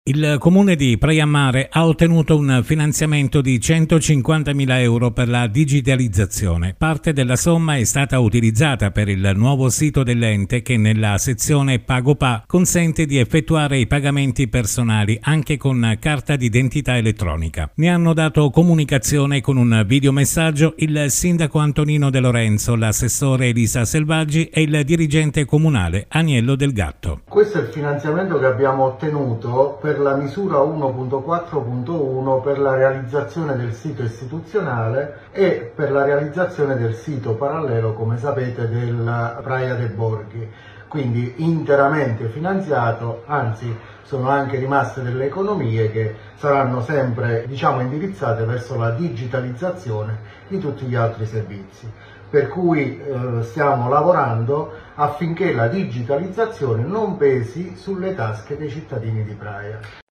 Il comune di Praia Mare ha ottenuto un finanziamento di 150.000 euro per la digitalizzazione. Parte della somma è stata utilizzata per il nuovo sito dell'ente che nella sezione PagoPA consente di effettuare i pagamenti personali anche con carta d'identità elettronica. Ne hanno dato comunicazione con un videomessaggio il sindaco Antonino De Lorenzo, l'assessore Elisa Selvaggi e il dirigente comunale Aniello Del Gatto. Questo è il finanziamento che abbiamo ottenuto per la misura 1.4.1 per la realizzazione del sito istituzionale e per la realizzazione del sito parallelo, come sapete, del Praia de' Borghi. Quindi interamente finanziato, anzi sono anche rimaste delle economie che saranno sempre indirizzate verso la digitalizzazione di tutti gli altri servizi. Per cui stiamo lavorando affinché la digitalizzazione non pesi sulle tasche dei cittadini di Praia.